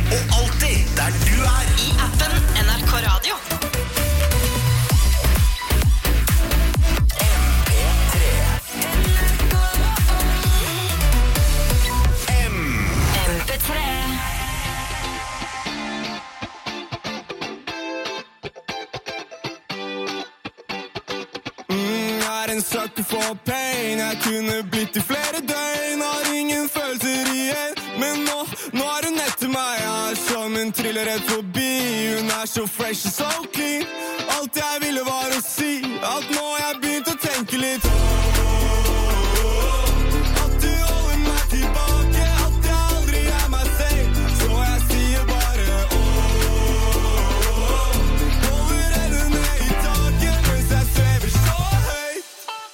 Og alltid der du er. I appen NRK Radio. En sucker for pain. Jeg kunne blitt I flere døgn. Har ingen følelser igjen. Men nå hun etter meg. Ja, som en triller rett forbi. Hun så fresh og så clean. Alt jeg ville var å si at nå jeg begynt å tenke litt. At du holder meg tilbake. At jeg aldri meg selv. Så jeg sier bare holder hendene I taket mens jeg svever så høyt.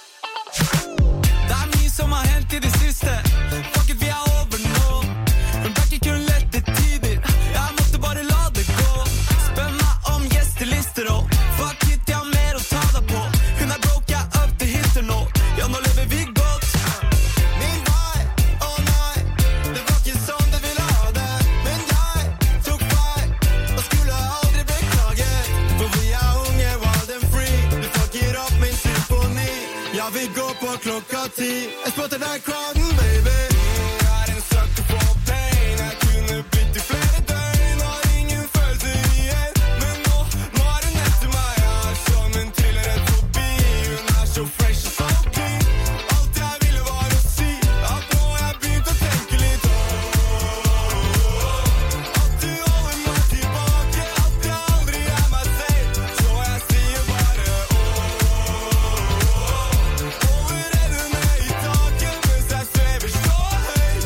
Som har hendt I det siste. Fuck it, vi over nå. Hun ble ikke kun lette tider. Jeg måtte bare la det gå. Spør meg om gjestelister og fuck it, jeg har mer å ta deg på. Hun broke, jeg up til hitter nå. Ja, nå lever vi godt. Min vei, nei. Det var ikke sånn det ville ha det. Men jeg tok feil og skulle aldri beklage. For vi unge, wild and free. Du fucker opp min symfoni. Ja, vi går på klokka 10. Jeg spotter deg crowden, baby. Jeg en sucker for pain. Jeg kunne blitt I flere døgn. Har ingen følelser igjen. Men nå hun etter meg. Jeg som en triller rett forbi. Hun så fresh og så clean. Alt jeg ville var å si at nå jeg begynt å tenke litt. At du holder meg tilbake. At jeg aldri meg selv. Så jeg sier bare holder hendene I taket mens jeg svever så høyt.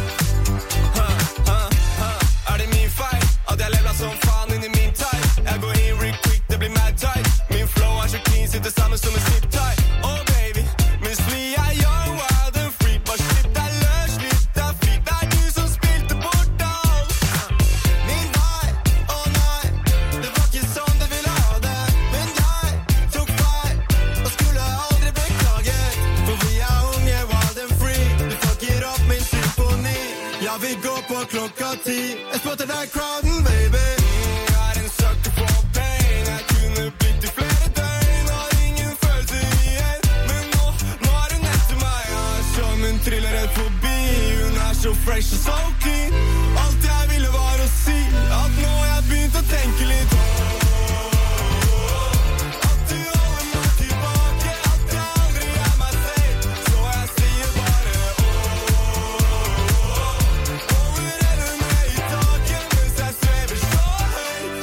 Det min feil at jeg lever som faen inn I min time. Jeg går inn real quick, det blir mad tight. Min flow så clean, sitter sammen som en zip tie. Oh baby, mens vi young, wild and free. Bare slipp deg løs, slipp deg fri. Det du som spilte bort alt. Min vei, nei. Det var ikke sånn det ville ha det. Men jeg tok feil og skulle aldri beklage. For vi unge, wild and free. Du fucker opp min symfoni. Ja, vi går på klokka 10. Jeg spotter deg crowden, baby. Jeg en sucker for pain. Jeg kunne blitt I flere døgn. Har ingen følelser igjen. Men nå hun etter meg. Jeg som en triller rett forbi. Hun så fresh og så clean. Alt jeg ville var å si at nå jeg begynt å tenke litt. At du holder meg tilbake. At jeg aldri meg selv. Så jeg sier bare holder hendene I taket mens jeg svever så høyt.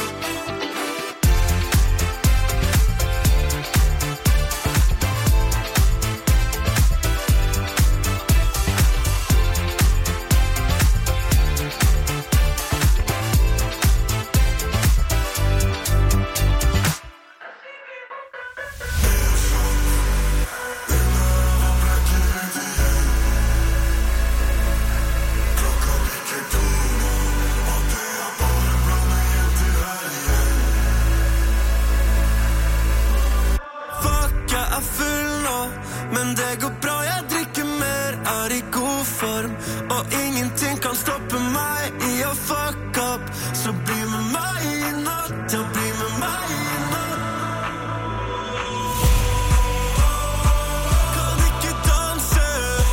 Fuck, jeg full nå, men det går bra, jeg drikker mer, I god form, og ingenting kan stoppe meg I å fuck up, så bli med meg I natt, ja, bli med meg I natt. Kan ikke danse,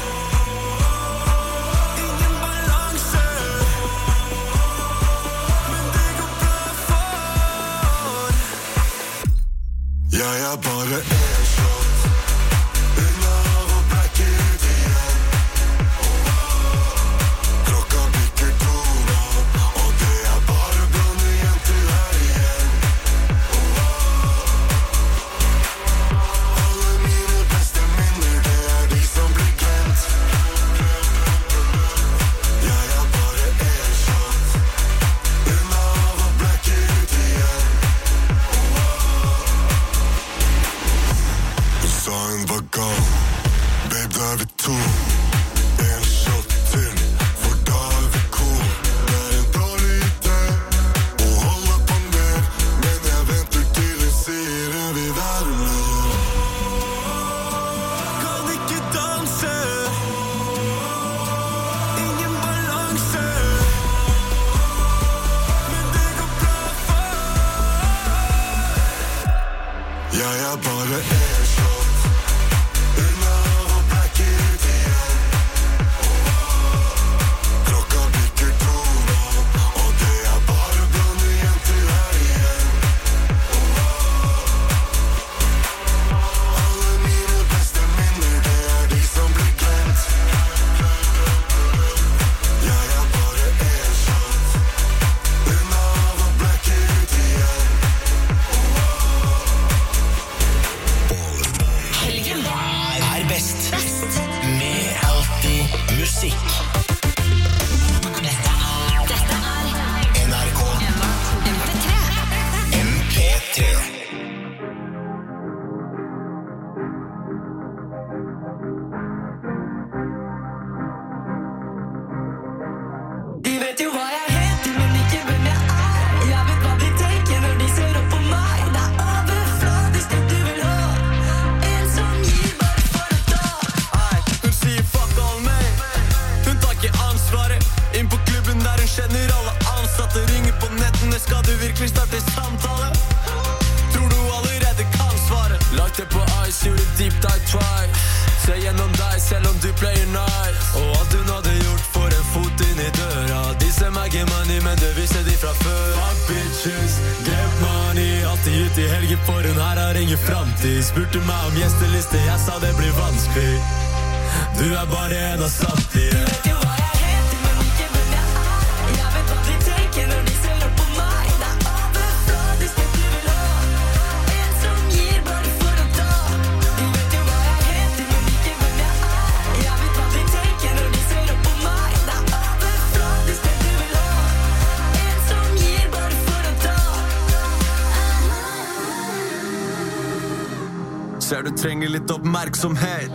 ingen balanse, men det går bra for. Jeg bare shot, unna av å blacke ut igjen. Klokka bikker 2 nå, og det bare blande jenter her igjen. Alle mine beste minner, det de som blir glemt. Jeg bare shot, unna av å blacke ut igjen. spørsmålene, skal du virkelig starte samtale? Tror du allerede kan svare? Lagt det på ice, gjorde deep dive twice. Se gjennom deg selv om du player nice. Og alt hun hadde gjort for en fot inn i døra. De ser meg ikke money, men det visste de fra før. Fuck bitches, get money. Alltid ute i helger for hun her har ingen fremtid. Spurte meg om gjesteliste, jeg sa det blir vanskelig. Du er bare en av samtlige. Du vet jo hva jeg heter, men ikke hvem jeg er. Jeg vet hva de tenker når de ser opp på meg. Det er overfladisk det du vil ha. En som gir bare for å ta. Du vet jo hva jeg heter, men ikke hvem jeg er. Jeg vet hva de tenker når de ser opp på meg. Det er overfladisk det du vil ha. En som gir bare for å ta. Ser du trenger litt oppmerksomhet.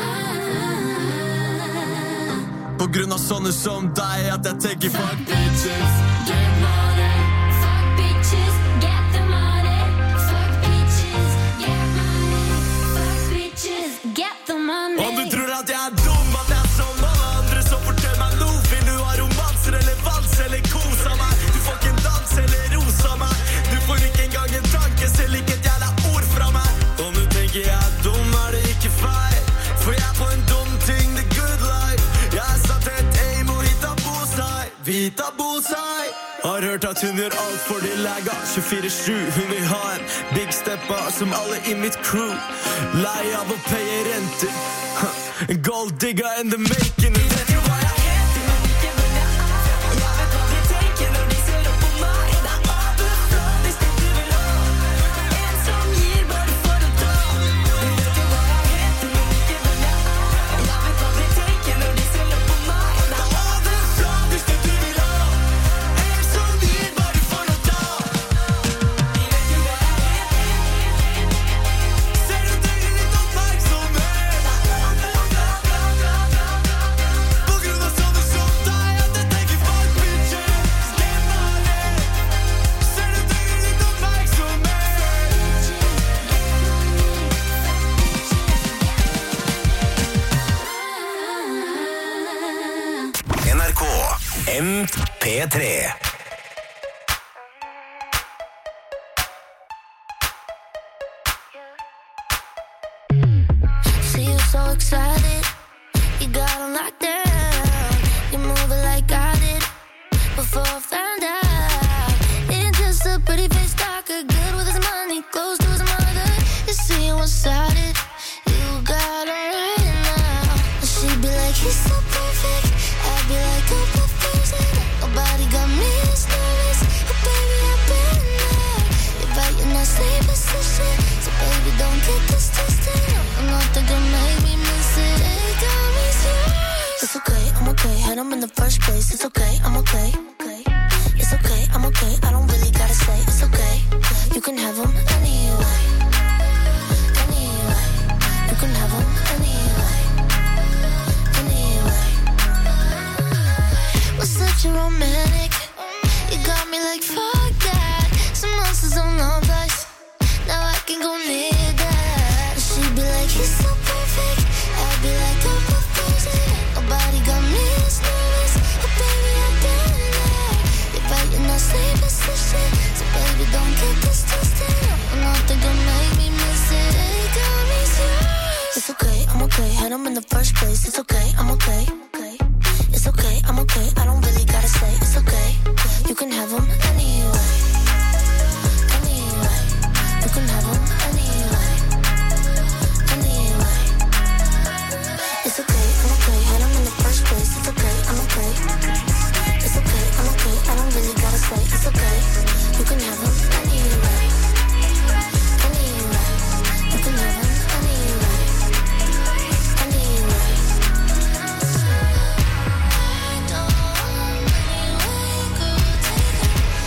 På grunn av sånne som deg at jeg tenker fuck bitches, get money. Fuck bitches, get the money. Fuck bitches, get money. Fuck bitches, get the money. Om du tror at jeg er dum, at jeg er som alle andre, så fortell meg noe. Vil du ha romanser eller vals eller kos av meg? Du får ikke en dans eller ros av meg. Du får ikke engang en tanke, selv ikke et jævla ord fra meg. Om du tenker jeg er dum, er det ikke feil. For jeg er på en dum ting, the good life. Jeg er satt et aim og hitta bullseye. Vi hitta bullseye. Har hørt at hun gjør alt for de lega 24/7, hun vil ha en big steppa som alle i mitt crew. Lei av å paye renter. En gold digger in the making. Du vet jo hva jeg heter, men ikke hvem jeg er. Jeg vet hva de tenker når de ser opp på meg. Det er overfladisk det du vil ha. En som gir bare for å ta. Du vet jo hva jeg heter, men ikke hvem jeg er. Jeg vet hva de tenker når de ser opp på meg. Det er overfladisk det du vil ha. En som gir bare for å ta. De vet jo hva jeg heter. Ser du trenger litt oppmerksomhet. På grunn av sånne som deg at jeg tenker fuck bitches, get money. Ser du trenger litt oppmerksomhet. NRK MP3. See you so excited, you got him locked down. You move it like I did before I found out. Ain't just a pretty face talker, good with his money, close to his mother. You see you one-sided, you got him right now. And she'd be like, he's so perfect. I'd be like, oh, perfect. Nobody got me as nervous. Oh, baby, I've been there. You're right in that same position, so baby, don't get this twisted. Nothing can make me miss it. It got me serious. It's okay, I'm okay. Had him in the first place. It's okay, I'm okay. It's okay, I'm okay. I don't really gotta say it's okay. You can have him anyway. Anyway, you can have him anyway. Anyway, we're such a romantic. You got me like fuck that. Some monsters on the place. Now I can go near that. She'd be like, he's so perfect. I'd be like, oh, perfect. Nobody got me as nervous. Oh, baby, I've been there. You're right in that same position, so baby, don't get this twisted. Nothing can make me miss it. It got me serious. It's okay, I'm okay. Had him in the first place. It's okay, I'm okay. It's okay, I'm okay. I don't really gotta say it's okay. You can have him anyway. Anyway, you can have him anyway. Anyway, it's okay, I'm okay. Had him in the first place. It's okay, I'm okay. It's okay, I'm okay. I don't really gotta say it's okay. You can have him anyway. Anyway, you can have him anyway. Anyway, I don't anyway, girl, take it.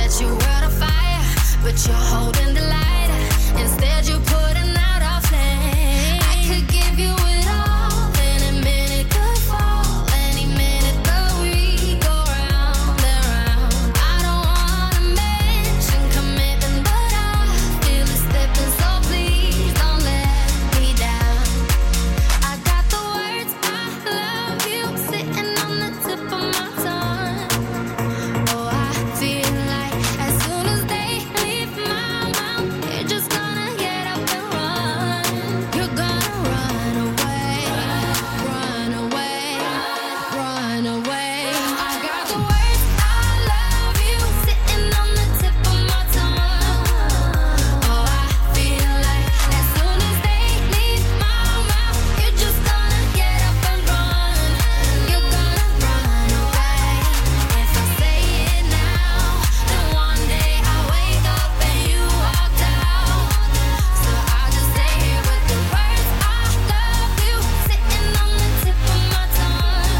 set your world on fire, but you're holding the light. Instead you're putting out a flame. I could give you it all, any minute could fall, any minute the we go round and round. I don't wanna mention commitment, but I feel it slipping, so please don't let me down. I got the words I love you sitting on the tip of my tongue. Oh, I feel like as soon as they leave my mouth, you're just gonna get up and run. You're gonna run away, run away, run away. I got the words I love you sitting on the tip of my tongue. Oh, I feel like as soon as they leave my mouth, you're just gonna get up and run. You're gonna run away. If I say it now, then one day I wake up and you walked out. So I'll just stay here with the words I love you sitting on the tip of my tongue.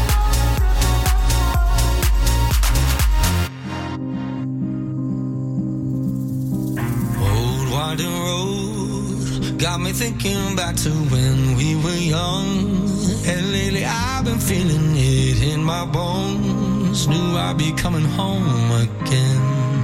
Old winding road got me thinking back to when we were young. And lately I've been feeling it in my bones. Knew I'd be coming home again.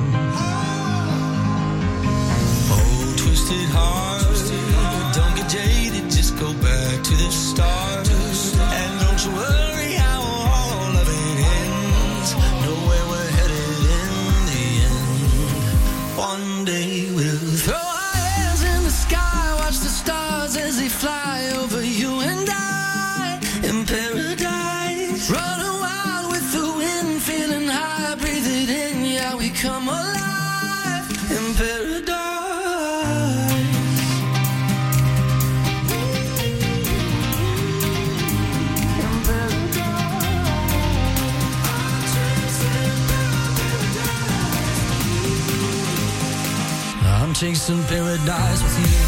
Oh, twisted heart, don't get jaded, just go back to the start. And don't you worry how all of it ends. Know where we're headed in the end. One day we'll throw our hands in the sky, watch the stars as they fly over you and I in paradise. Running wild with the wind, feeling high, breathe it in, yeah, we come alive in paradise. I'm chasing paradise with you.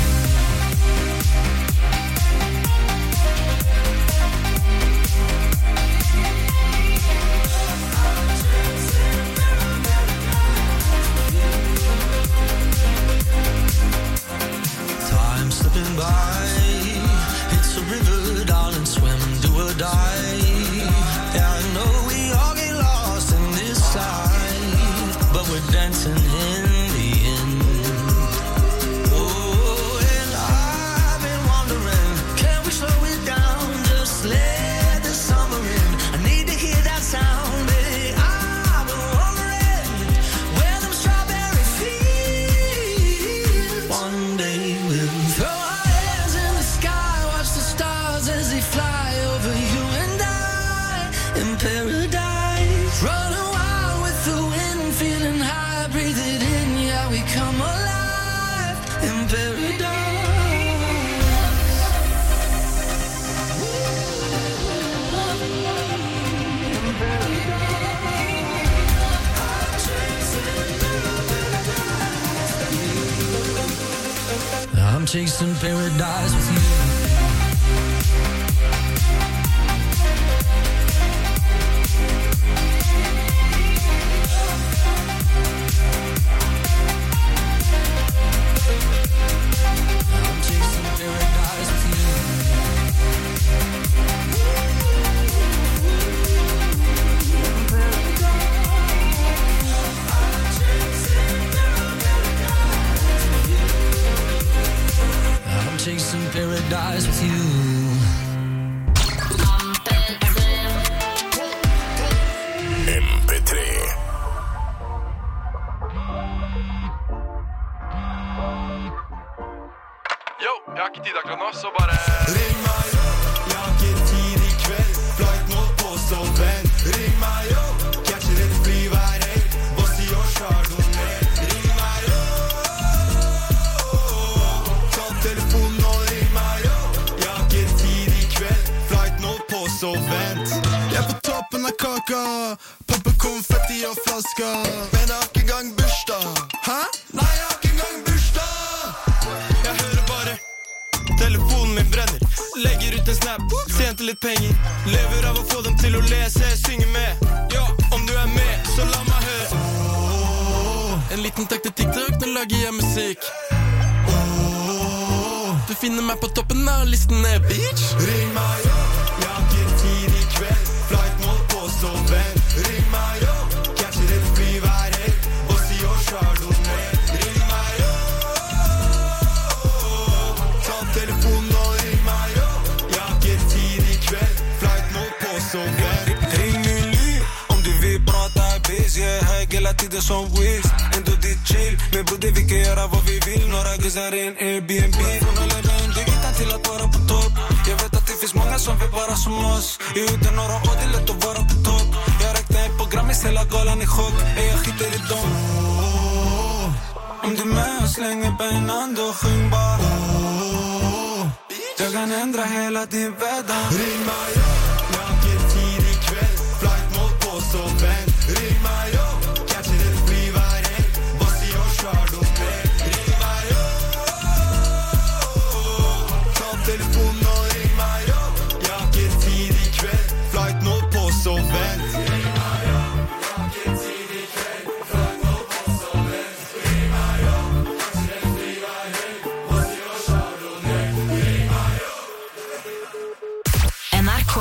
Time slipping by, it's a river, darling, swim, do or die. Yeah, I know we all get lost in this life, but we're dancing in the end. Oh, and I've been wondering, can we slow it down, just let the summer in? I need to hear that sound, baby. I've been wondering where them strawberry fields. One day we'll throw our hands in the sky, watch the stars as they fly over you and I in paradise. Running wild with the wind, feeling high, breathe it in, yeah, we come alive in paradise. I'm chasing paradise with you. I'm chasing paradise with you. I'm chasing paradise with you. MP3. Yo, jeg har ikke tid akkurat nå, så bare ring meg, yo. Jeg har ikke tid i kveld. Flight mot Oslo, venn. Ring meg, yo. Catcher et fly hver helg. Bossy og Chardonnay. Ring meg, yo. Ta telefonen og ring meg, yo. Jeg har ikke tid i kveld. Flight mot Oslo, vent. Jeg er på toppen av kaka. Popper konfetti og flasker. Men jeg har ikke engang bursdag. Hæ? Nei, jeg har ikke engang bursdag. Jeg hører bare telefonen min brenner. Legger ut en snap, tjente litt penger. Lever av å få dem til å lese, synge med. Ja, om du er med, så la meg høre. En liten takk til TikTok, nå lager jeg musikk. Du finner meg på toppen av listen, bitch. Ring meg opp, jeg har ikke tid i kveld. Flight må på, så vent. Ring meg opp, catcher et fly hver helg. Bossy og Chardonnay. Ring meg opp, ta telefonen og ring meg opp. Jeg har ikke tid i kveld. Flight må på, så vent. Ring min liv, om du vil prata biz. Jeg er høy hele tiden som Wiz. Endo ditt chill, men bror, vi kan gjøre hva vi vil. Når jeg gusser i en Airbnb. Til at være på topp. Jeg vet at det finnes mange som vil være som oss. I uten åra og det er lett å være på topp. Jeg rekte en på Grammis, hele galan i sjokk. Jeg skiter i dom. Om du med oss lenge beina, da syng bare. Jeg kan endre hele din hverdag. Ring meg opp, jeg har ikke tid i kveld. Flight må på, så vent. Ring meg opp, catcher et fly hver helg. Bossy og Chardonnay. Ring meg opp, telefonen og ring meg opp. Jeg har ikke tid i kveld. Flight nå på, så vent. Ring meg opp, jeg har ikke tid i kveld. Flight nå på, så vent. Ring meg opp, kanskje en fly hver helg. Bossy og Chardonnay. Ring meg opp. NRK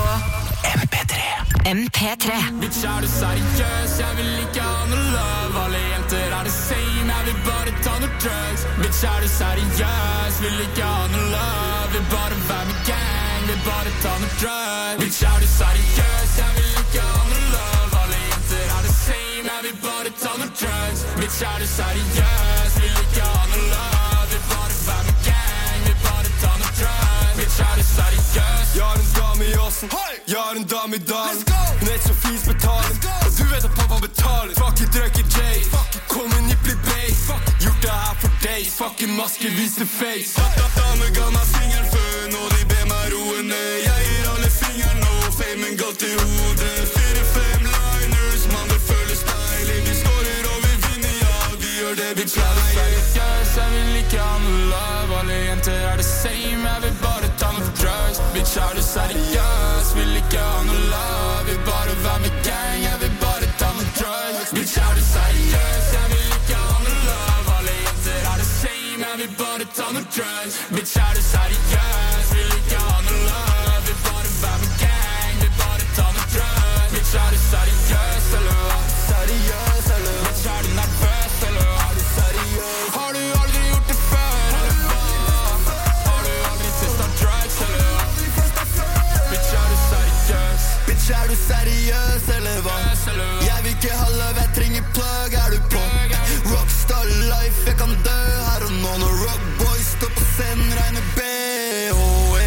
MP3 Bitch, er du seriøs? Jeg vil ikke ha noe love. Alle jenter er det same, jeg vil bare ta noe drugs. Bitch, er du seriøs? Vil ikke ha noe love. Vil bare være med gang, vil bare ta noe drugs. Bitch, er du seriøs? Jeg vil ikke ha noe love. Alle jenter er det same, jeg vil bare ta noe drugs. Bitch, er du seriøs? Vil ikke ha noe love. Vil bare være med gang, vil bare ta noe drugs. Bitch, er du seriøs? Jeg har en dame i åsen, jeg har en dame i dagen. Hun er så fint betalen, og du vet at pappa betaler. Fuck it, drøkker J, kom en nipplig base. Gjort det her for deg, fucking maske, vise face. Dame ga meg fingeren før, nå de ber meg roe ned. Jeg gir alle fingeren nå, famen går til hodet. 4-5 liners, man det føles deilig. Vi skårer og vi vinner, ja, vi gjør det vi pleier. Seriøs, jeg vil ikke ha noe love. Alle jenter er det same, jeg vil bare ta noe drugs. Bitch, er du seriøs? Vil ikke ha noe love. Vil bare være med gang, jeg vil bare ta noe drugs. Bitch, er du seriøs? Jeg vil ikke ha noe love. Alle jenter er det same, jeg vil bare ta noe drugs. Bitch, er du seriøs? Vil ikke ha noe love. Vil bare være med gang, vil bare ta noe drugs. Bitch, er du seriøs, eller hva? Seriøs, eller hva? Bitch, er du nervøs, eller hva? Er du seriøs? Har du aldri gjort det før, eller hva? Har du aldri testet drugs, eller hva? Bitch, er du seriøs? Bitch, er du seriøs, eller hva? Jeg vil ikke ha love, jeg trenger plug, er du på? Rockstar life, jeg kan dø her og nå. Når rockboys står på scenen, regner B.O.E.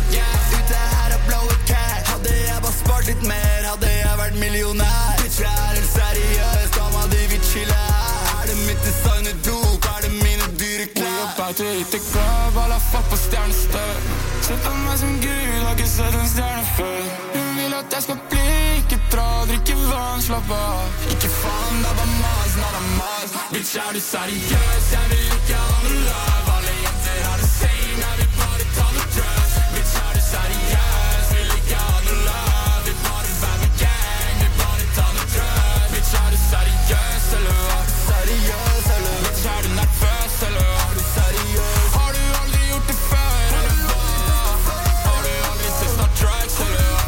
Ute her er blaue cat. Hadde jeg bare spart litt mer, hadde jeg vært millionær. Bitch, jeg er en seriøs, dama di vil chille her. Er det mitt designerdop, er det mine dyre klær? We about to hit the club, alle fuck på stjernestøv. Sett på meg som gud, har ikke sett en stjerne før. Hun vil at jeg skal bli, ikke dra, drikke vann, slapp av. Ikke faen, det er bare mas, nada mas. Bitch, er du seriøs? Jeg vil ikke ha noe love. Alle jenter er det same, jeg vil bare ta noe drugs. Bitch, er du seriøs? Vil ikke ha noe love. Vil bare være med gang, vil bare ta noe drugs. Bitch, er du seriøs, eller hva? Seriøs, eller hva? Bitch, er du nervøs, eller hva? Er du seriøs? Har du aldri gjort det før, eller hva? Har du aldri testet drugs, eller hva?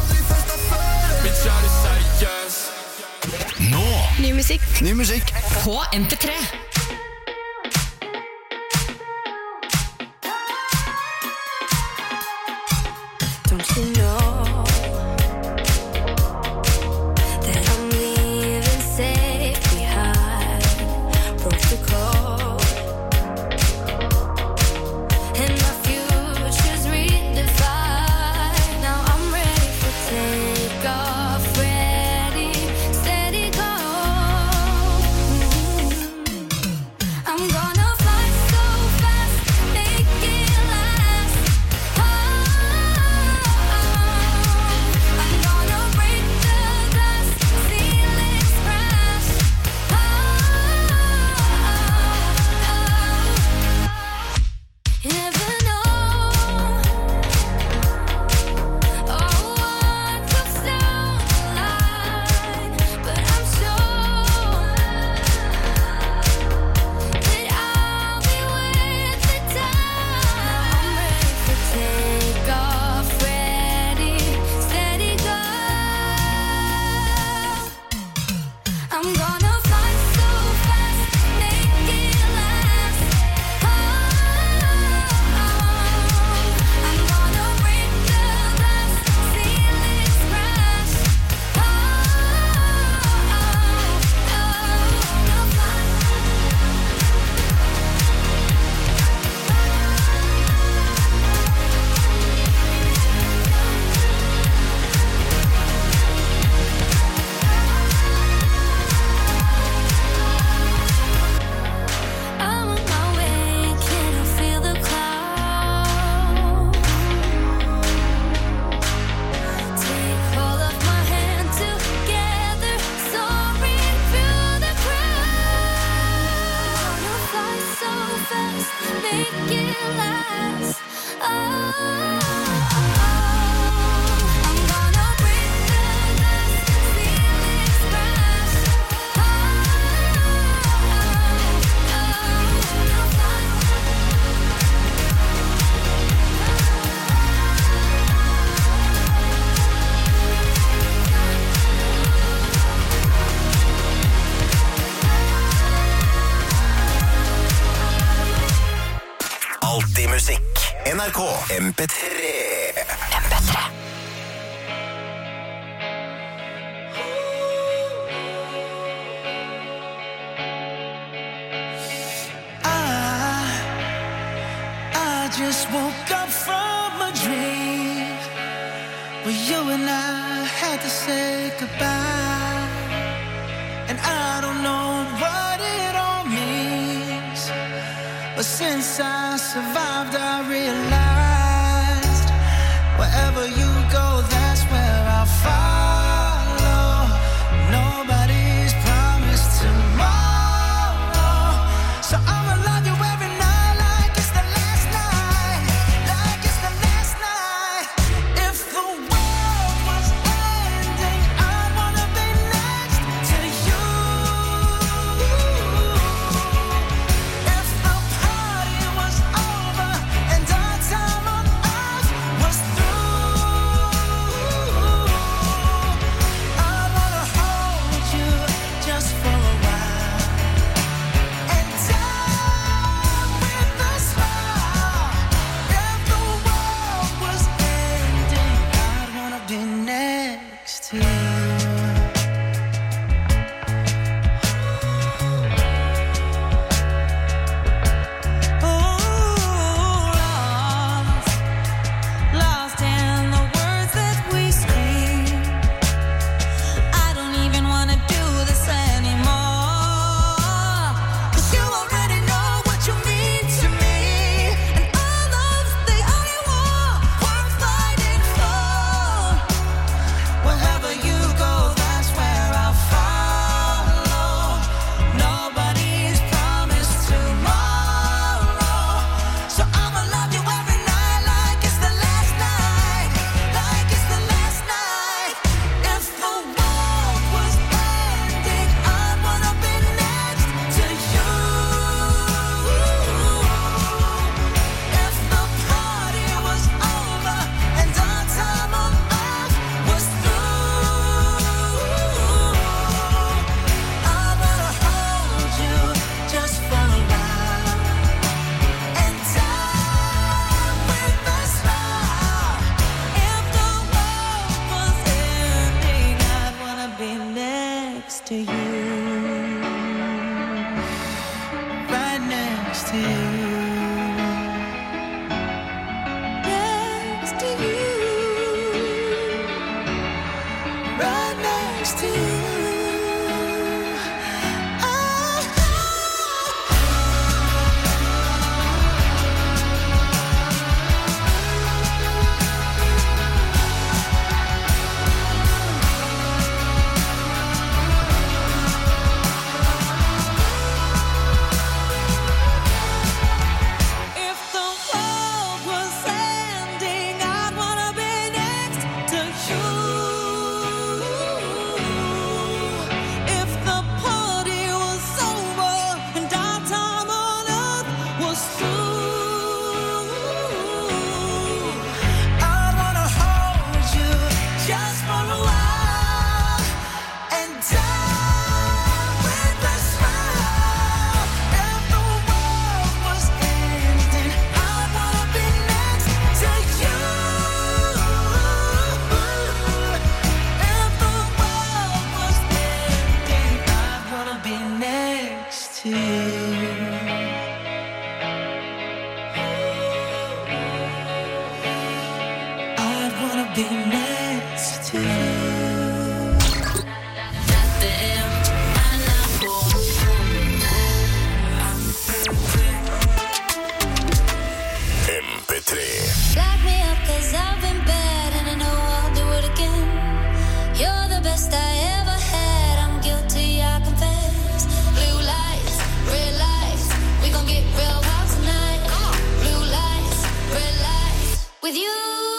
Bitch, er du seriøs? Nå Ny musikk Ny musikk. på MP3 Don't you know that I'm leaving safe behind? Broke the code and my future's redefined. Now I'm ready for takeoff, ready, steady go. I'm gonna fly so fast, make it last. I'm gonna break the glass, ceilings crash. I'm on my way, can you feel the cloud? Take hold of my hand, together soaring through the crowd. Gonna fly so fast, make it last. I'm gonna break the glass, ceilings crash. Alltid musikk. NRK MP3. I just woke up from a dream where you and I had to say goodbye. And I don't know what it all means, but since I survived, I realized wherever you go, that's where I'll follow. Nobody's promised tomorrow, so I'ma love you every night like it's the last night, like it's the last night. If the world was ending, I'd wanna be next to you. If the party was over and our time on earth was through, I wanna hold you just for a while and die with a smile. If the world was ending, I'd wanna be next to you. Lost in the words that we scream. I don't even wanna do this anymore, 'cause you already know what you mean to me, and our love's the only war worth fighting for. Wherever you go, that's where I'll follow. Nobody's promised tomorrow, so I'ma love you every night like it's the last night, like it's the last night. If the world was ending, I'd wanna be next to you. If the party was over and our time on earth was through, I wanna hold you just for a while and die with a smile. If the world was ending, I'd wanna be next to you, right next to you, next to you, right next to you. to you. I'd wanna be next to you. Lock me up 'cause I've been bad and I know I'll do it again. You're the best I ever had. I'm guilty, I confess. Blue lights, red lights. We gon' get real wild tonight. Blue lights, red lights. With you.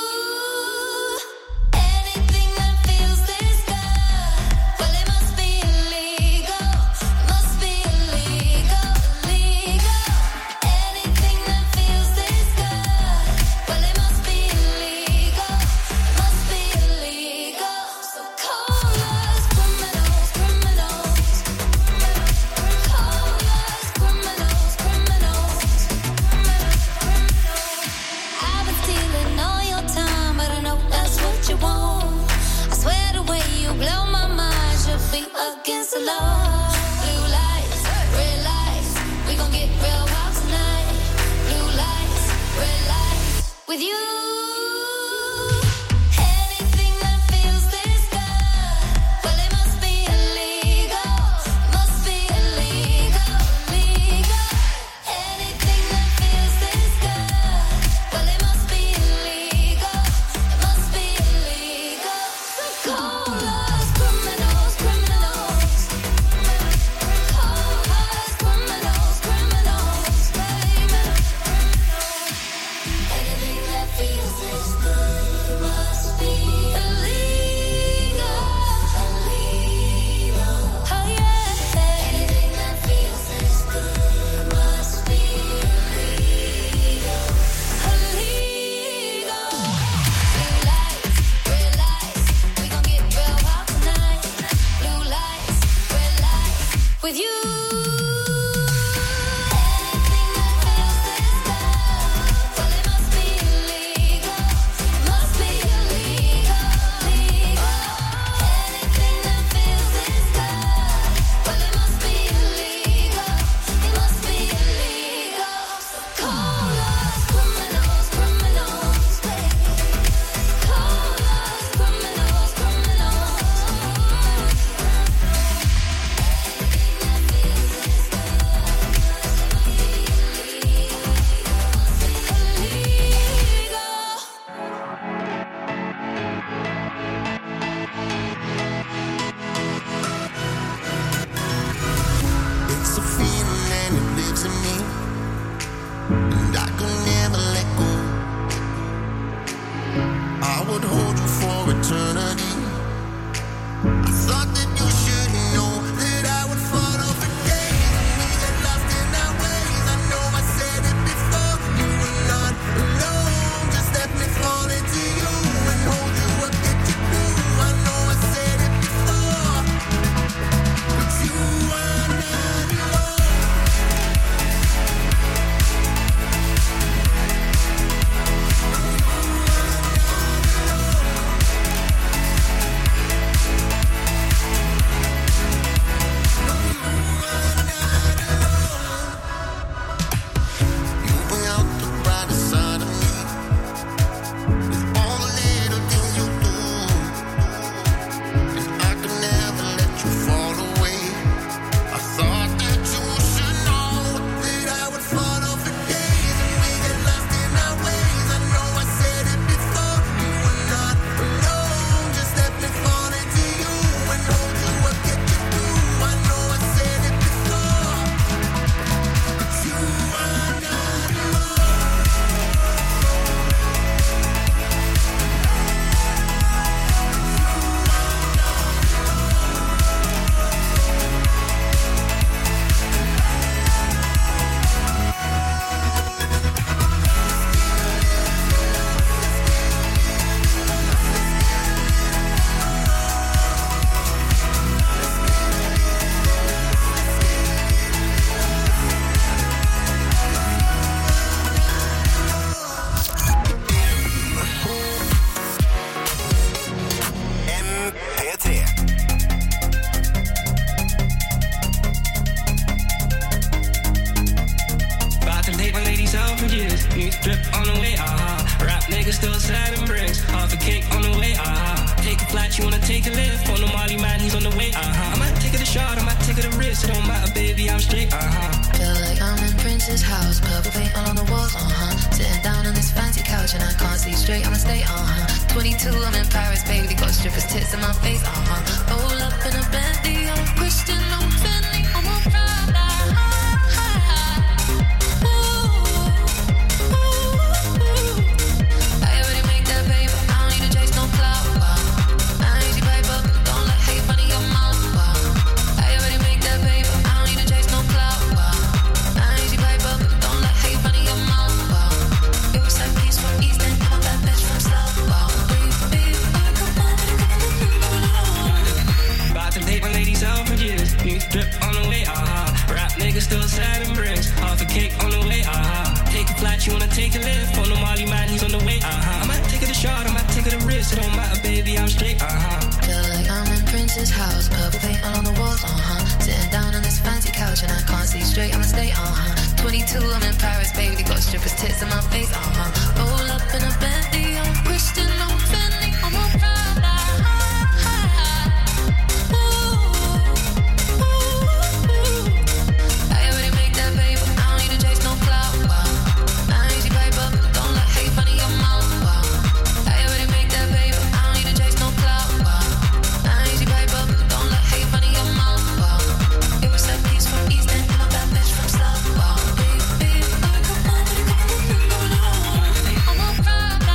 Anything that feels this good. Well, it must be illegal. Must be illegal, illegal. Anything that feels this good. Well, it must be illegal. Must be illegal. So call us criminals, criminals. Call us criminals, criminals. I've been stealing all your time, but I know that's what you want. I swear the way you blow my mind should be against the law. Blue lights, red lights. We gon' get real wild tonight. Blue lights, red lights. With you. Anything that feels this good. Well, it must be illegal. Must be illegal, illegal. Anything that feels this good. Well, it must be illegal. It must be illegal. So call us criminals, criminals. Call us criminals, criminals, baby. Anything that feels this good must be illegal, illegal. Oh yeah. Anything that feels this good must be illegal, illegal. Blue lights, red lights. We gon' get real wild tonight. Blue lights, red lights. With you. Anything that feels this good. Well, it must be illegal. Must be illegal, illegal. Anything that feels this good. Well, it must be illegal. It must be illegal. So call us criminals, criminals, baby. Call us criminals, criminals. Anything that feels this matter, baby, I'm straight, Feel like I'm in Prince's house, purple paint all on the walls, Sitting down on this fancy couch and I can't see straight, I'ma stay, 22, I'm in Paris, baby, got strippers' tits in my face, Roll up in a Bentley, I'm Christian, I'm Fendi, I'm a Prada, I already make that paper, I don't need to chase no clout, I ain't easy paper, don't let hate run in your mouth, I already make that paper, I don't need to chase no clout, I ain't easy paper, don't let hate run in your mouth, it was like peace from East End, I'm that bitch from South, About to date my lady Selfridges, new drip on the way, Rap niggas still selling bricks, half a cake on the way, Take a flight, you wanna take a lift, on the Molly man, he's on the way, I might take it a shot, I might take it a risk, it don't matter, baby, I'm straight, Feel like I'm in Prince's house, purple paint all on the walls, Sitting down on this fancy couch and I can't see straight, I'ma stay, 22, I'm in Paris, baby, got strippers' tits in my face, Roll up in a Bentley, I'm Christian, I'm Fendi, I'm a Prada, I already make that paper, I don't need to chase no clout, I ain't easy paper, don't let hate run in your mouth, I already make that paper, I don't need to chase no clout, I ain't easy paper, don't let hate run in your mouth, it was like peace from East End, I'm that bitch from South, baby, I'm a Prada,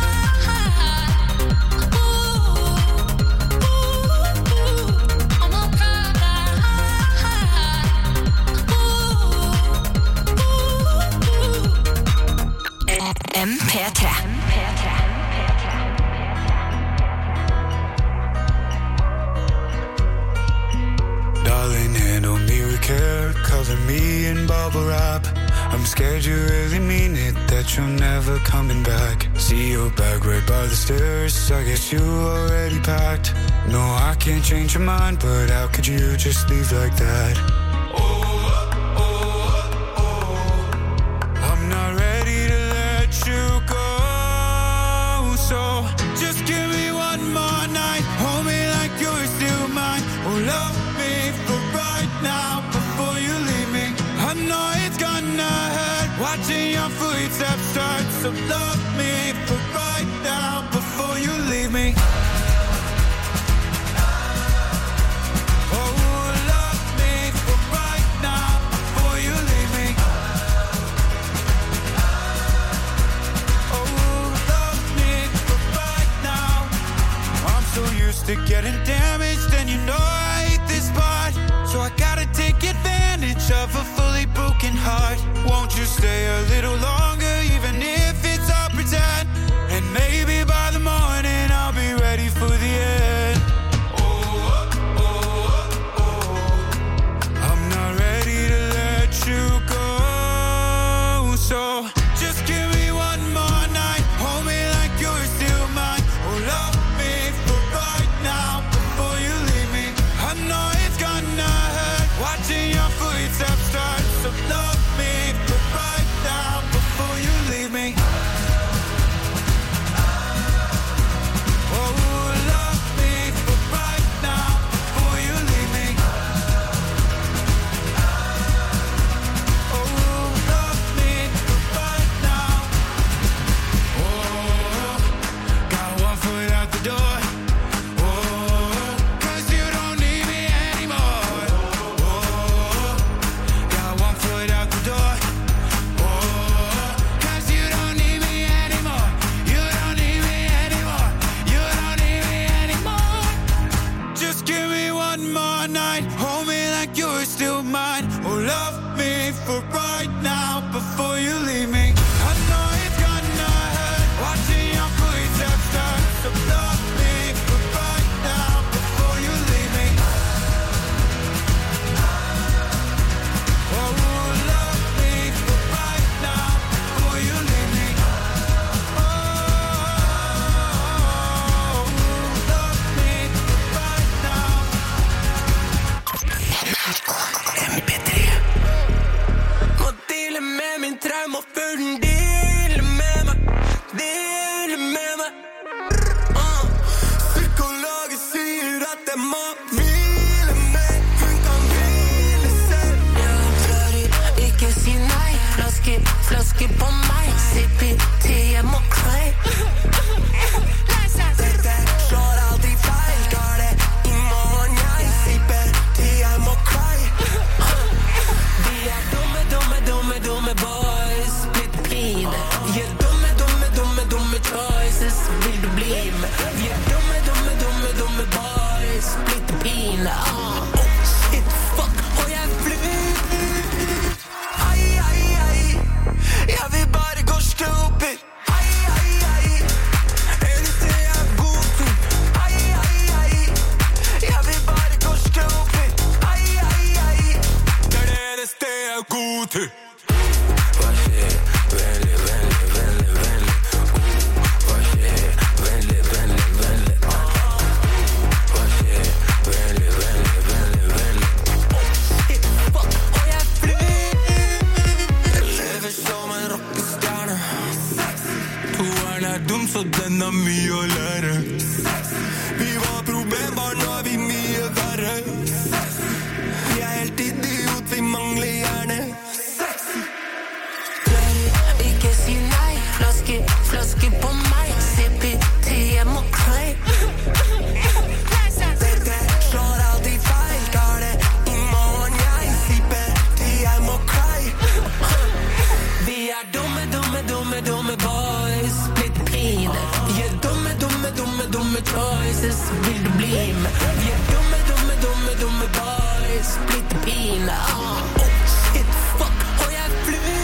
I'm a Prada, MP3. Darling, handle me with care, cover me in bubble wrap. I'm scared you really mean it, that you're never coming back. See your bag right by the stairs, I guess you already packed. No, I can't change your mind, but how could you just leave like that? I'm not ready to let you go, so just give me one more night, hold me like you're still mine. Oh, love me for right now before you leave me. I know it's gonna hurt watching your footsteps start, so love me for right now before you leave me. Oh, love me for right now before you leave me. Oh, love me for right now. I'm so used to getting damaged, and you know I hate this part, so I gotta take advantage of a fully broken heart. Won't you stay a little longer, even if it's all pretend? And maybe by the morning I'll be ready for the end. I'm not ready to let you go, so just give me one more night, hold me like you're still mine. Oh, love me for right now before you leave me. I know it's gonna hurt watching your footsteps start, so love me for right now before you leave me. Oh, love me for right now before you leave me. Oh, love me for right now. Oh, got one foot out the door. Oh, 'cause you don't need me anymore. Oh, got one foot out the door. Oh, 'cause you don't need me anymore. You don't need me anymore. You don't need me anymore. Just give me one more night, hold me like you're still mine. Oh, love me for right now before you leave me. I know it's gonna hurt watching your footsteps start, so love me for right now before you leave me. Oh, love me for right now before you leave me. Oh, love me for right now. MP3. Gått flaske på meg. CPTM og Clay. Dette slår aldri feil. Tar det i morgen, jeg. CPTM og Clay. Vi er dumme boys. Blitt pine. Vi er dumme choices. Vil du bli med? Vi er dumme boys. Blitt pine. Shit, fuck, og jeg flyr. Jeg vil bare gå stupid. Eneste jeg er god til. Jeg vil bare gå stupid. Det er det eneste jeg er god til. Hva skjer? Vennlig. Hva skjer? Vennlig. Hva skjer? Vennlig. Shit, fuck, og jeg flyr. Jeg lever som en rockestjerne. Toeren er dum, så den har mye å lære. Vi var problembarn, nå er vi mye verre. Vi er helt idiot, vi mangler hjerne. Ikke si nei, flaske på meg. CPTM og Clay. Dette slår aldri feil. Tar det i morgen, jeg. CPTM og Clay. Vi er dumme boys. Blitt pine. Vi er dumme choices. Vil du bli med? Vi er dumme boys. Blitt pine. Shit, fuck, og jeg flyr.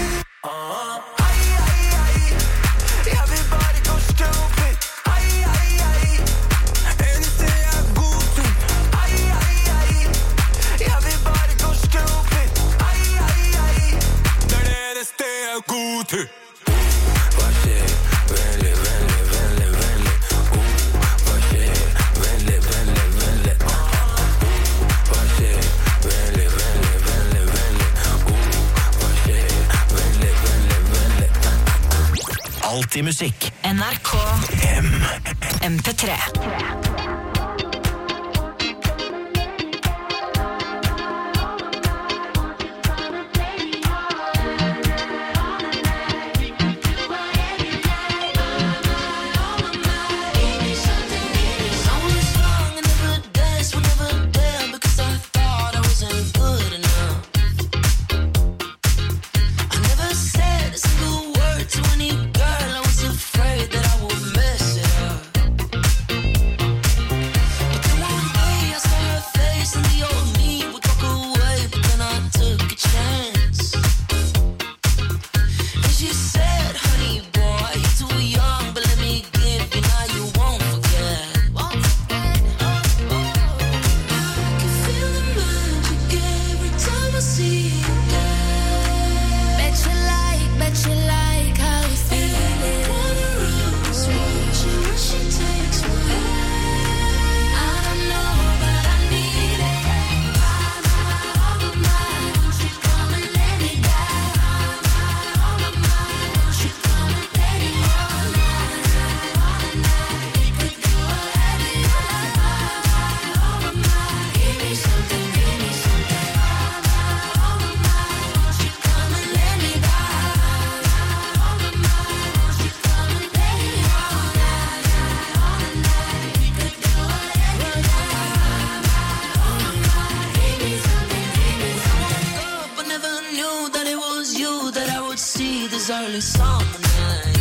Jeg vil bare gå stupid. Eneste jeg er god til. Jeg vil bare gå stupid. Det er det eneste jeg er god til. Hva skjer? Vennlig. Hva skjer? Vennlig. Hva skjer? Vennlig. Hva skjer? Vennlig. Alltid musikk. NRK MP3. Early summer night.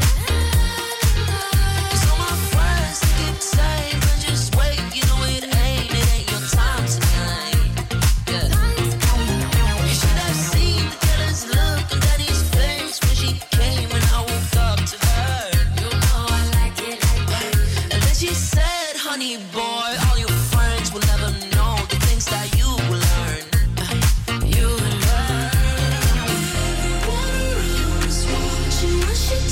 'Cause all my friends keep saying, "But just wait, you know it ain't your time tonight." Yeah. You should have seen the jealous look on Daddy's face when she came and I woke up to her. You know I like it like that. And then she said, "Honey boy, all your friends will never know the things that you will learn." You will learn. What she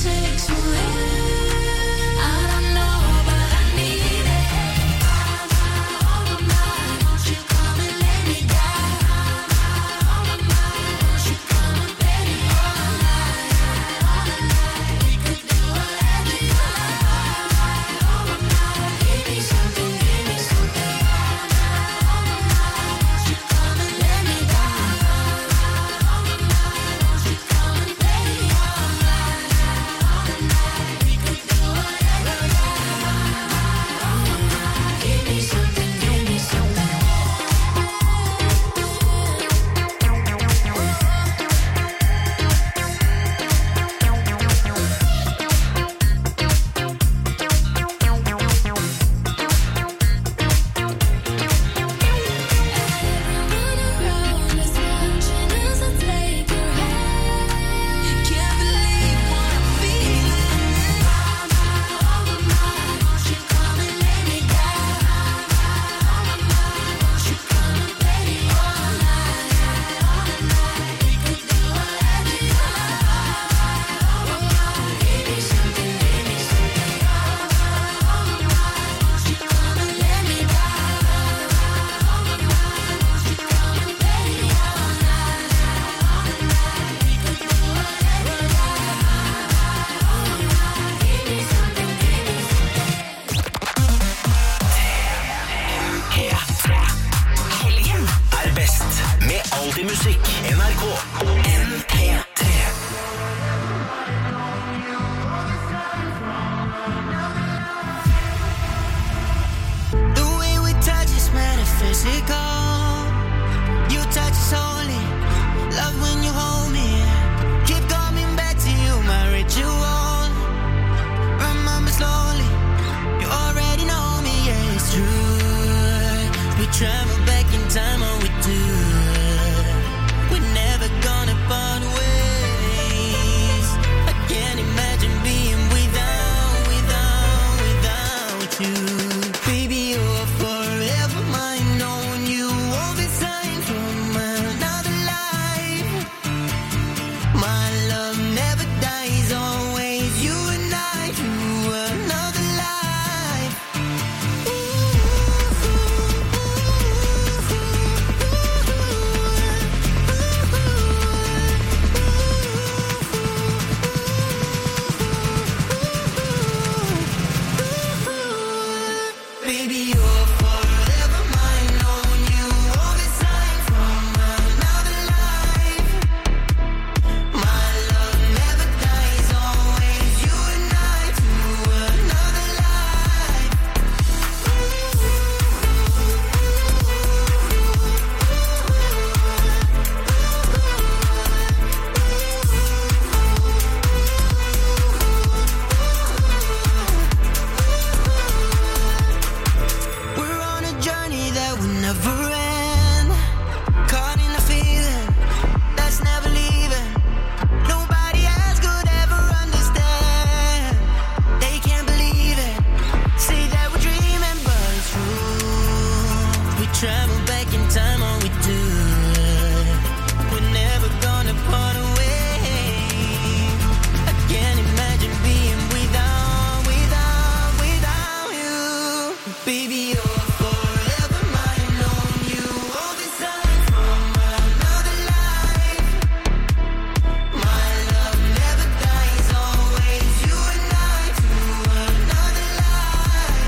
Alltid musikk. NRK MP3. The way we touch is metaphysical. You touch is holy. Love when you hold me. Keep coming back to you, my ritual. Remember slowly. You already know me, yeah, it's true. We travel back in time, all we do. We're never gonna part ways. I can't imagine being without you. Baby, you're forever mine, knowing you all the time from another life. My love never dies, always you and I through another life. Baby, you're forever mine, knowing you all the time from another life. My love never dies, always you and I through another life. We're on a journey that will never end. Caught in a feeling that's never leaving. Nobody else could ever understand. They can't believe it. Say that we're dreaming, but it's true. We travel back in time, all we do. We're never gonna part away. I can't imagine being without you. Baby, you're forever mine, knowing you all the time from another life. My love never dies, always you and I through another life.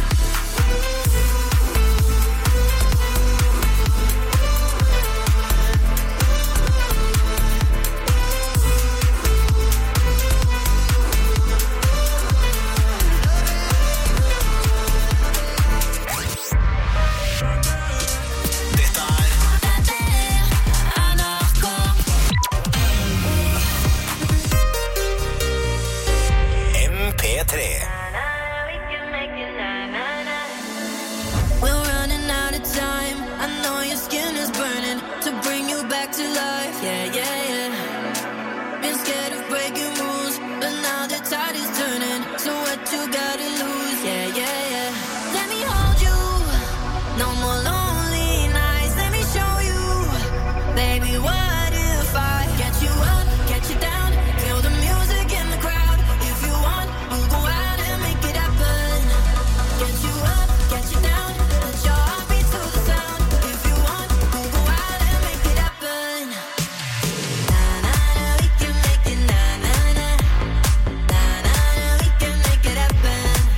Dette er MP3. We're running out of time. I know your skin is burning to bring you back to life. Yeah, yeah, yeah. Been scared of breaking rules, but now the tide is turning. So what you gotta lose? Yeah, yeah, yeah. Let me hold you. No more lonely nights. Let me show you, baby. What if I get you up, get you down, feel the music in the crowd? If you want, we'll go out and make it happen. Get you up, get you down, let your heart beat to the sound. If you want, we'll go out and make it happen. Na na na, we can make it. Na na na, na na na, we can make it happen.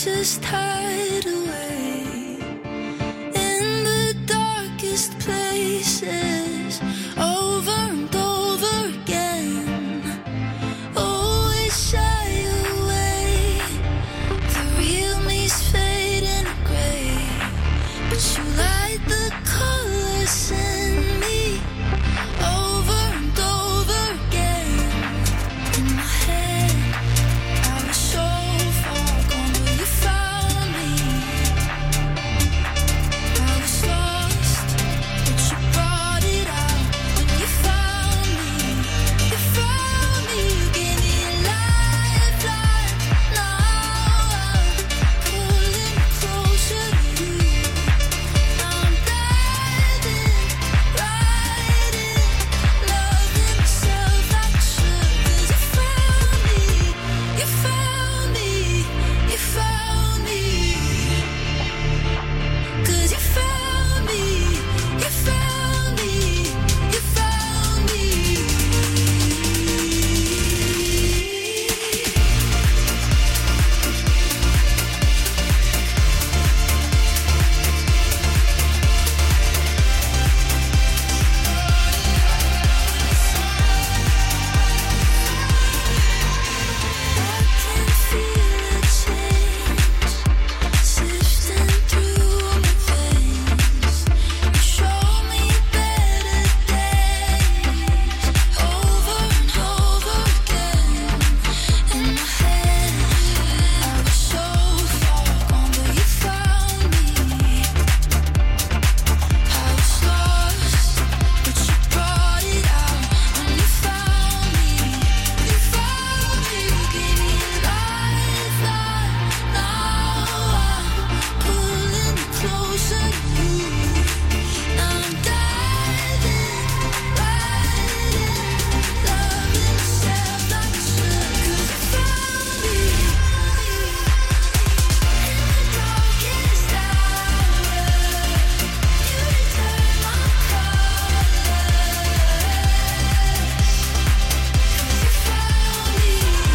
just hide away in the darkest places over and over again. Always shy away. The real me's fading gray, but you light the colors in me over and over again. In my head, I was so far gone, but you found me. I was lost, but you brought it out. When you found me, you found me. You gave me a lifeline. Now I'm pulling closer to you. Now I'm diving right in, loving myself like I should. 'Cause you found me, you found me, you found me. 'Cause you found me, you found me, you found me. I can feel a change sifting through my veins. You show me better days over and over again. In my head, I was so far gone, but you found me. I was lost, but you brought it out. When you found me, you found me. You gave me a lifeline. Now I'm pulling closer to you. Now I'm diving right in, loving myself like I should. 'Cause you found me in the darkest hour. You return my colors. 'Cause you found me in the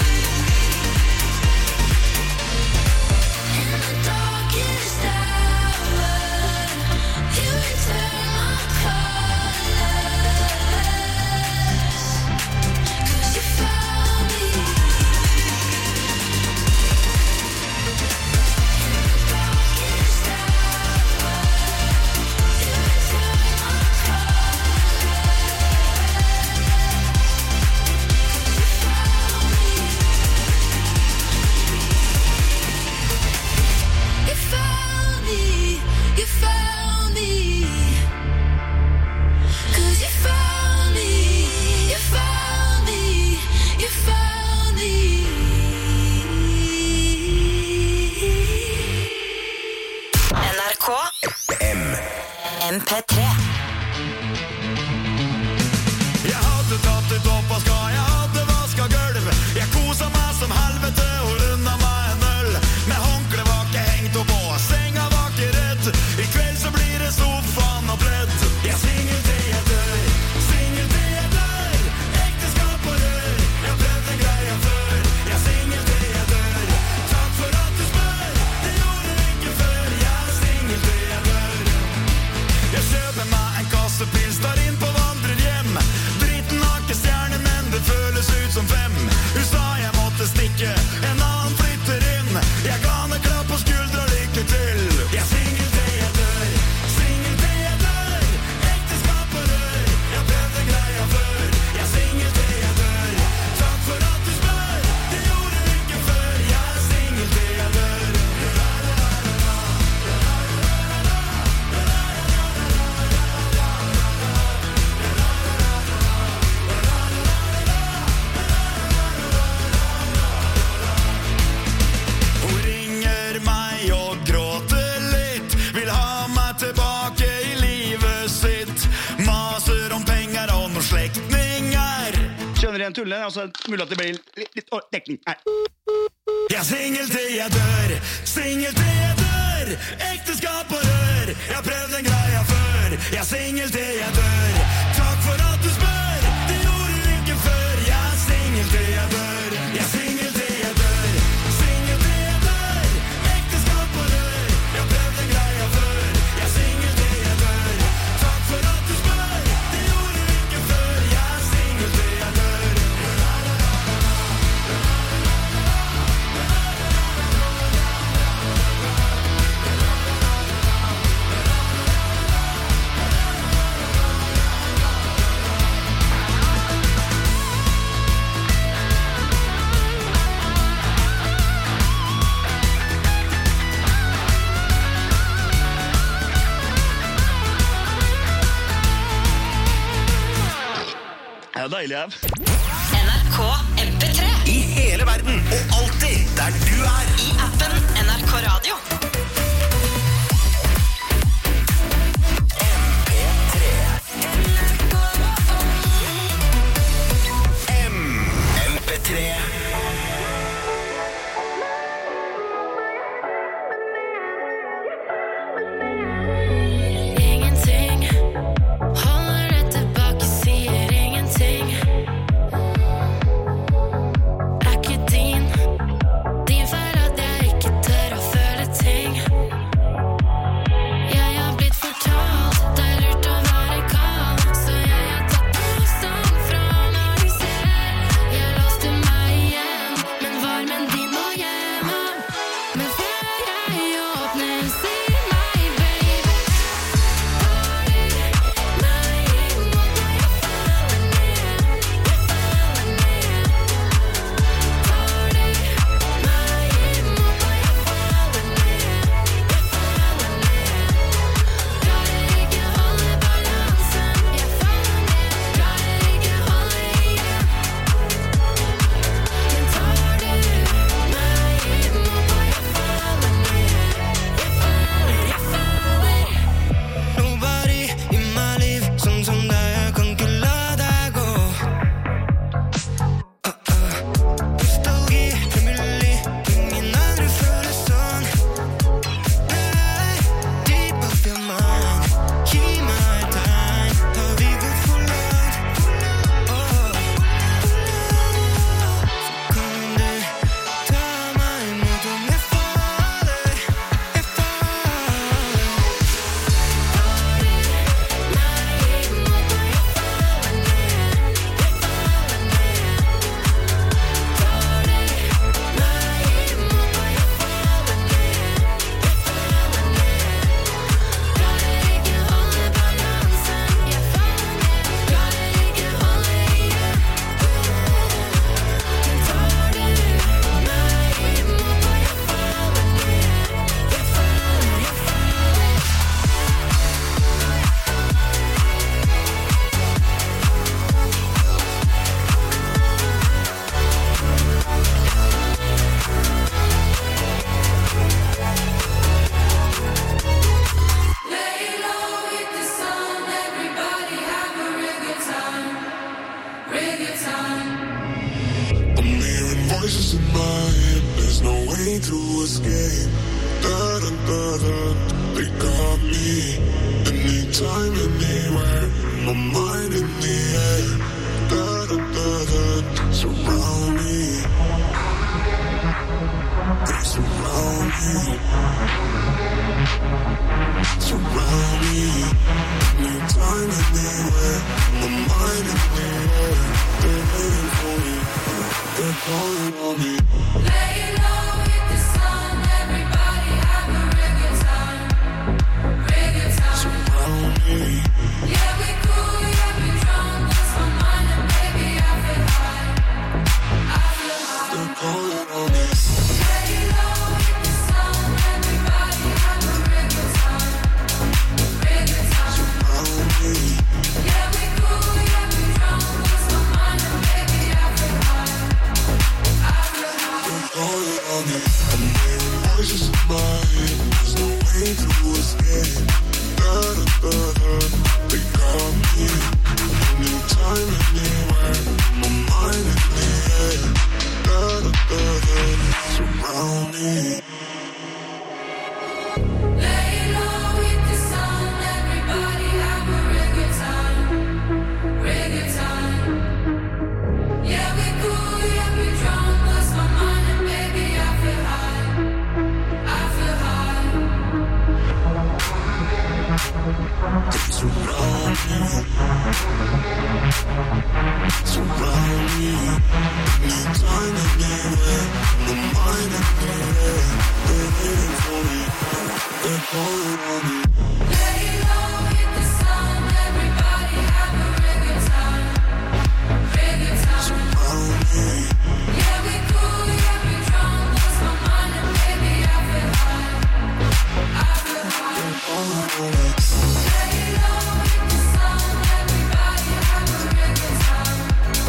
darkest hour. You return my colors. 'Cause you found me in the darkest hour. You return my You found me, you found me. 'Cause you found me, you found me, you found me. NRK MP3. Jeg hadde tatt ut oppvaska, jeg hadde vaska gulv. Jeg kosa meg som helvete og runda meg en øl. Med håndkle var ikke hengt opp på, senga var ikke redd. I kveld så blir det sofaen og pledd. Jeg er singel til jeg dør, singel til jeg dør. Ekteskap og rør, jeg prøvde greia før. Jeg er singel til jeg dør. Takk for at du spør, det gjorde du ikke før. Jeg er singel til jeg dør. Jeg kjøper meg en kasse pils, tar inn på vandrerhjem. Dritten har ikke stjerne, men det føles ut som 5. Hun sa jeg måtte stikke, en annen flytter inn. Jeg ga henne klapp på skuldra, lykke til. Jeg er singel til jeg dør, singel til jeg dør. Ekteskap og rør, jeg prøvde greia før. Jeg er singel til jeg dør. Takk for at du spør, det gjorde du ikke før. Jeg er singel til jeg dør. Hun ringer meg og gråter litt, vil ha meg tilbake i livet sitt. Maser om penger og noen slektninger. Skjønner igjen tulle, altså mulig at det blir litt dekning. Nei. Jeg er singel til jeg dør, singel til jeg dør. Ekteskap og rør, jeg prøvde en greia før. Jeg er singel til jeg dør. Takk for at du spør, det gjorde du ikke før. Jeg er singel til jeg dør. Jeg er singel til jeg dør, singel til jeg dør. deilig her. NRK MP3 I hele verden, og alltid der du er. I appen NRK Radio. MP3. Ingenting holder det tilbake, sier ingenting. Er ikke din feil at jeg ikke tør å føle ting. Jeg har blitt fortalt det er lurt å være kald, så jeg har tatt avstand fra når de ser. Jeg låste meg igjen, men varmen din må hjem. Men før jeg åpner, si meg, baby. Nobody in my life, sånn som deg, jeg kan ikke la deg gå. Nostalgi, hemmelig, ingen andre føler sånn. Hey, deep of your mind, gi meg et tegn, har vi gått for langt? Så kan du ta meg imot om jeg faller, jeg faller. I'm hearing voices in my head, there's no way to escape. Da-da-da-da, they got me. Anytime, anywhere, my mind in the air. Da-da-da-da, surround me. They surround me. Surround me. Anytime, anywhere, my mind in the air. They're waiting for me. They're calling on me. Lay low with the sun, everybody have a real good time. Real good time. Surround me. Yeah, we cool, yeah, we drunk, lost my mind, and baby, I feel high. I feel high. They're calling on me. Lay low with the sun, everybody have a real good time. Real good time. Surround me. Yeah, we cool, yeah, we drunk, lost my mind, and baby, I feel high. I feel high. They're calling on me. I'm hearing voices in my head, there's no way to escape. Da-da-da-da, they got me. Anytime, anywhere, my mind in the air. Da-da-da-da, surround me. Lay low with the sun, everybody have a real good time. Real good time. Yeah, we cool, yeah, we drunk, lost my mind, and baby, I feel high. I feel high. They surround me. Surround me. Anytime, anywhere, my mind in the air. They're waiting for me. They're calling on me. Lay low with the sun, everybody have a real good time. Real good time. Surround me. Yeah, we cool, yeah, we drunk, lost my mind, and baby, I feel high. I feel high. They're calling on me. Lay low with the sun, everybody have a real good time.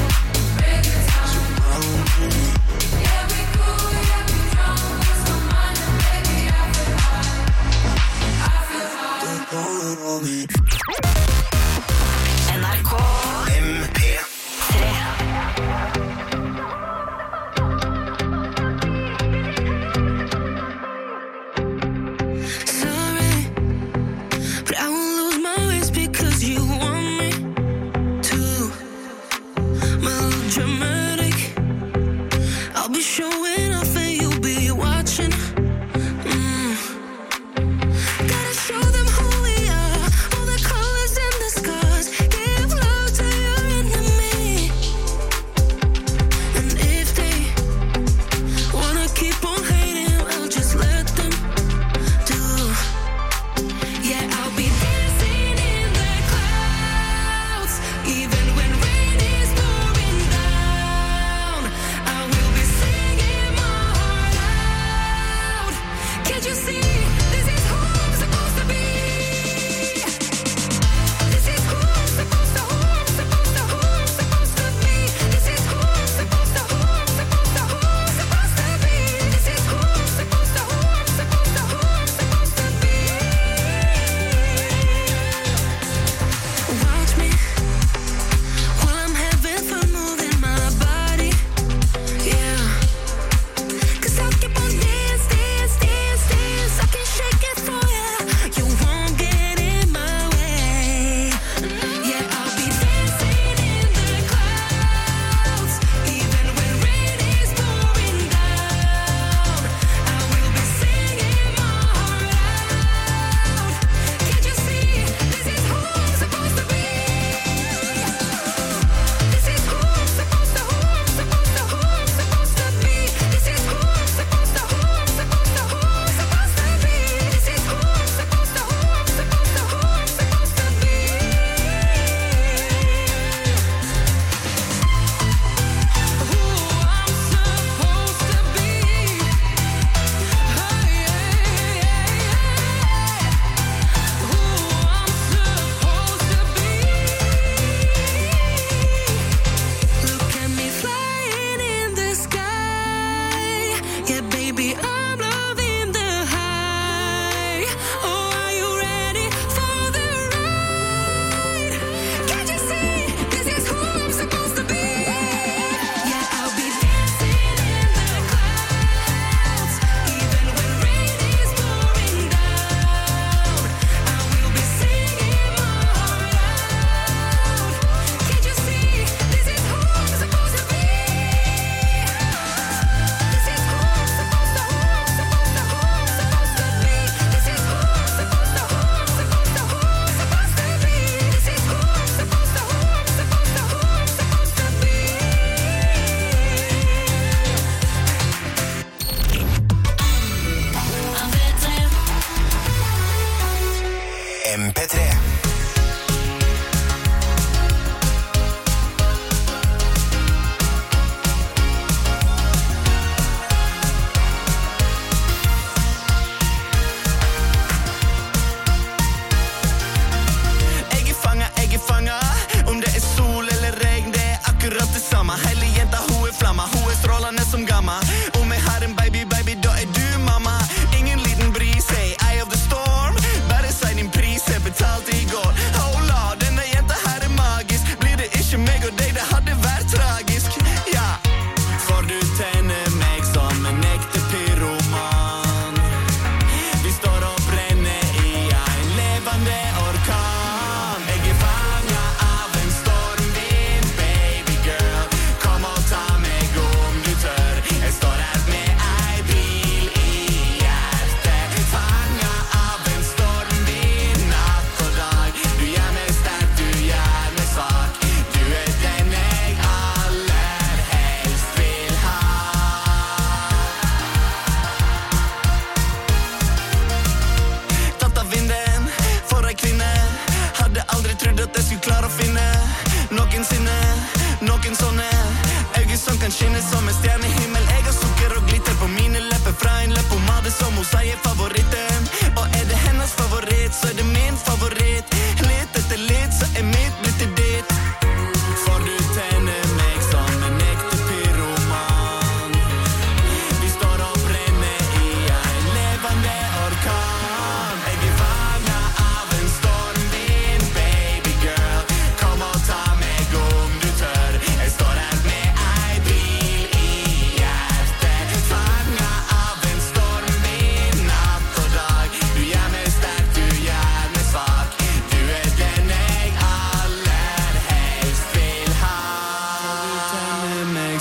showing off and you'll be watching. Gotta show them who we are, all the colors and the scars. Give love to your enemy. And if they wanna keep on hating, I'll just let them do. Yeah, I'll be dancing in the clouds, even when rain is pouring down. I will be singing my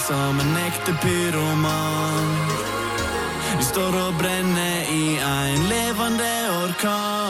som en ekte pyroman. Vi står og brenner i en levende orkan.